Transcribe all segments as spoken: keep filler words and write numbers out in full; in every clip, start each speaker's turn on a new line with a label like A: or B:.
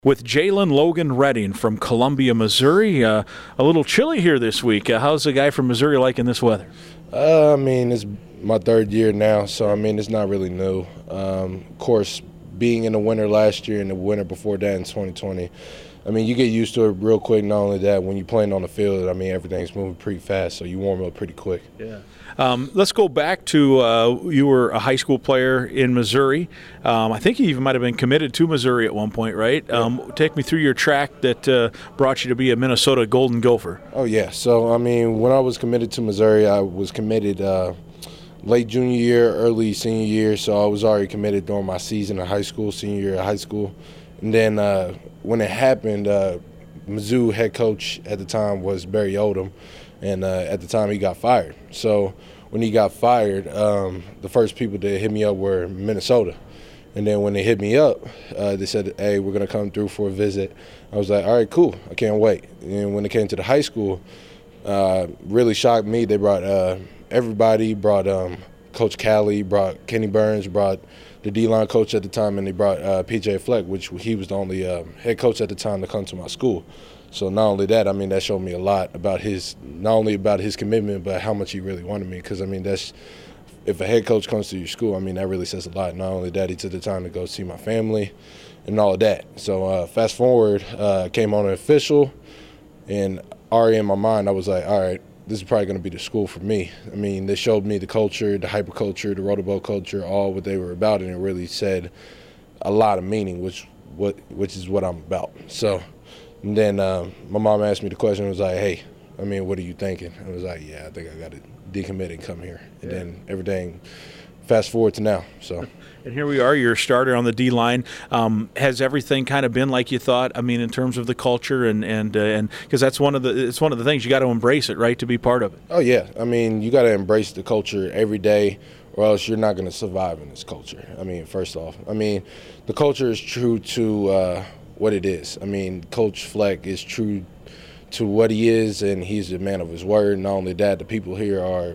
A: With Jalen Logan Redding from Columbia, Missouri. Uh, a little chilly here this week. Uh, how's the guy from Missouri liking this weather?
B: Uh, I mean, it's my third year now, so, I mean, it's not really new. Um, of course, being in the winter last year and the winter before that in twenty twenty, I mean, you get used to it real quick. Not only that, when you're playing on the field, I mean, everything's moving pretty fast, so you warm up pretty quick.
A: Yeah. Um, let's go back to uh, you were a high school player in Missouri. Um, I think you even might have been committed to Missouri at one point, right?
B: Yeah.
A: Um, take me through your track that uh, brought you to be a Minnesota Golden Gopher.
B: Oh, yeah. So, I mean, when I was committed to Missouri, I was committed uh, late junior year, early senior year, so I was already committed during my season of high school, senior year of high school. And then uh, when it happened, uh, Mizzou head coach at the time was Barry Odom, and uh, at the time he got fired. So when he got fired, um, the first people that hit me up were Minnesota. And then when they hit me up, uh, they said, hey, we're going to come through for a visit. I was like, all right, cool. I can't wait. And when it came to the high school, uh, really shocked me. They brought uh, everybody, brought um, Coach Callie, brought Kenny Burns, brought the D-line coach at the time, and they brought uh, P J Fleck, which he was the only uh, head coach at the time to come to my school. So not only that, I mean, that showed me a lot about his, not only about his commitment, but how much he really wanted me. Because, I mean, that's, if a head coach comes to your school, I mean, that really says a lot. Not only that, he took the time to go see my family and all of that. So uh, fast forward, uh, came on an official, and already in my mind, I was like, all right, this is probably going to be the school for me. I mean, they showed me the culture, the hyperculture, the rotoboat culture, all what they were about, and it really said a lot of meaning, which what which is what I'm about. So and then uh, my mom asked me the question, was like, hey, I mean, what are you thinking? I was like, yeah, I think I got to decommit and come here. And yeah. Then everything, fast forward to now. So.
A: And here we are, you're a starter on the D-line. Um, has everything kind of been like you thought? I mean, in terms of the culture and and uh, and because that's one of the it's one of the things you got to embrace it, right, to be part of it.
B: Oh yeah, I mean, you got to embrace the culture every day, or else you're not going to survive in this culture. I mean, first off, I mean, the culture is true to uh, what it is. I mean, Coach Fleck is true to what he is, and he's a man of his word. Not only that, the people here are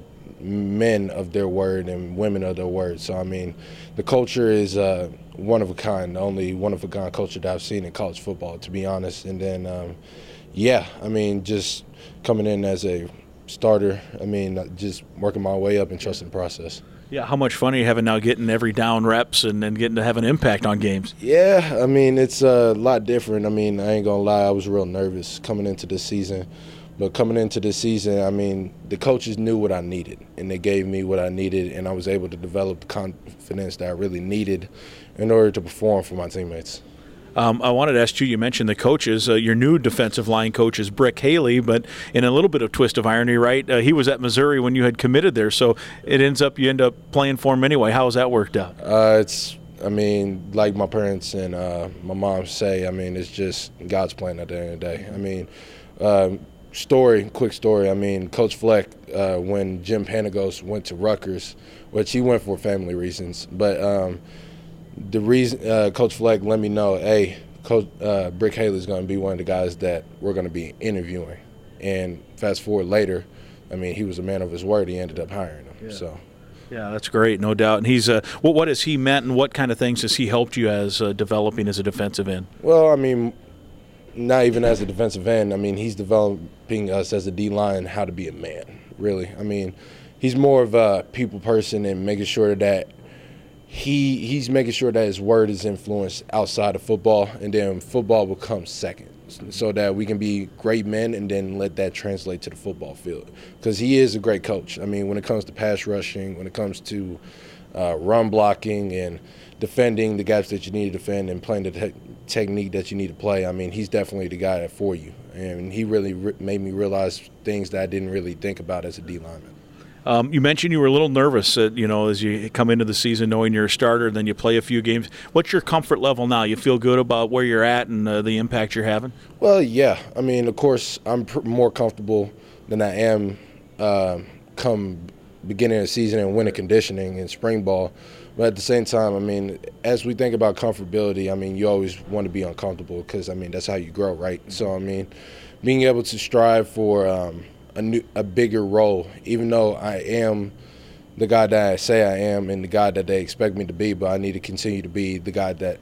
B: men of their word and women of their word. So, I mean, the culture is uh, one of a kind, the only one of a kind culture that I've seen in college football, to be honest. And then, um, yeah, I mean, just coming in as a starter, I mean, just working my way up and trusting the process.
A: Yeah, how much fun are you having now getting every down reps and, and getting to have an impact on games?
B: Yeah, I mean, it's a lot different. I mean, I ain't going to lie, I was real nervous coming into this season. But coming into this season, I mean, the coaches knew what I needed, and they gave me what I needed, and I was able to develop the confidence that I really needed in order to perform for my teammates.
A: Um, I wanted to ask you, you mentioned the coaches. Uh, your new defensive line coach is Brick Haley, but in a little bit of twist of irony, right, uh, he was at Missouri when you had committed there, so it ends up you end up playing for him anyway. How has that worked out?
B: Uh, it's, I mean, like my parents and uh, my mom say, I mean, it's just God's plan at the end of the day. I mean, uh, Story, quick story. I mean, Coach Fleck, uh, when Jim Panagos went to Rutgers, which he went for family reasons, but um, the reason uh, Coach Fleck let me know, hey, Coach uh, Brick Haley is going to be one of the guys that we're going to be interviewing. And fast forward later, I mean, he was a man of his word. He ended up hiring him.
A: Yeah.
B: So.
A: Yeah, that's great, no doubt. And he's uh, what what has he meant, and what kind of things has he helped you as uh, developing as a defensive end?
B: Well, I mean, not even as a defensive end. I mean, he's developing us as a D-line how to be a man, really. I mean, he's more of a people person and making sure that he he's making sure that his word is influenced outside of football, and then football will come second, so that we can be great men and then let that translate to the football field. Because he is a great coach. I mean, when it comes to pass rushing, when it comes to uh, run blocking and defending the gaps that you need to defend and playing the te- technique that you need to play, I mean, he's definitely the guy for you. And he really re- made me realize things that I didn't really think about as a D lineman.
A: Um, you mentioned you were a little nervous, uh, you know, as you come into the season knowing you're a starter and then you play a few games. What's your comfort level now? You feel good about where you're at and uh, the impact you're having?
B: Well, yeah. I mean, of course, I'm pr- more comfortable than I am uh, come beginning of the season and winter conditioning and spring ball. But at the same time, I mean, as we think about comfortability, I mean, you always want to be uncomfortable because, I mean, that's how you grow, right? So, I mean, being able to strive for um, a, new, a bigger role, even though I am the guy that I say I am and the guy that they expect me to be, but I need to continue to be the guy that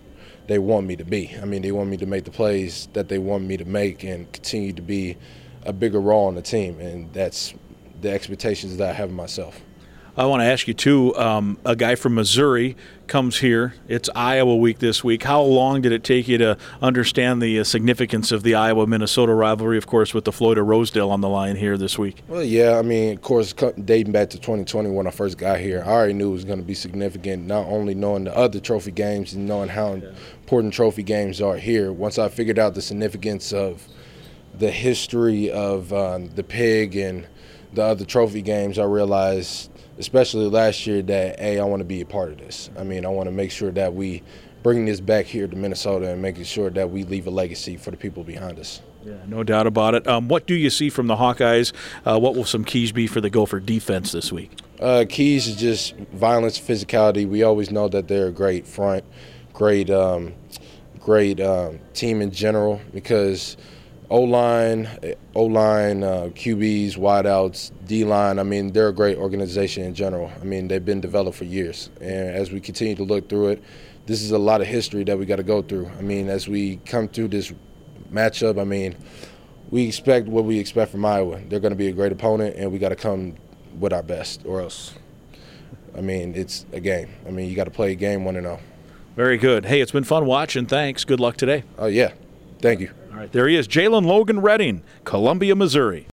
B: they want me to be. I mean, they want me to make the plays that they want me to make and continue to be a bigger role on the team, and that's the expectations that I have of myself.
A: I want to ask you, too, um, a guy from Missouri comes here. It's Iowa week this week. How long did it take you to understand the uh, significance of the Iowa-Minnesota rivalry, of course, with the Floyd of Rosedale on the line here this week?
B: Well, yeah, I mean, of course, dating back to twenty twenty when I first got here, I already knew it was going to be significant, not only knowing the other trophy games and knowing how yeah. important trophy games are here. Once I figured out the significance of the history of um, the Pig and the other trophy games, I realized, especially last year, that, hey, I want to be a part of this. I mean, I want to make sure that we bring this back here to Minnesota and making sure that we leave a legacy for the people behind us.
A: Yeah, no doubt about it. Um, what do you see from the Hawkeyes? Uh, what will some keys be for the Gopher defense this week?
B: Uh, keys is just violence, physicality. We always know that they're a great front, great, um, great um, team in general because – O-line, O-line, uh, Q Bs, wideouts, D-line, I mean, they're a great organization in general. I mean, they've been developed for years. And as we continue to look through it, this is a lot of history that we got to go through. I mean, as we come through this matchup, I mean, we expect what we expect from Iowa. They're going to be a great opponent, and we got to come with our best or else, I mean, it's a game. I mean, you got to play a game one and oh.
A: Very good. Hey, it's been fun watching. Thanks. Good luck today.
B: Oh, yeah. Thank you.
A: All right, there he is, Jalen Logan Redding, Columbia, Missouri.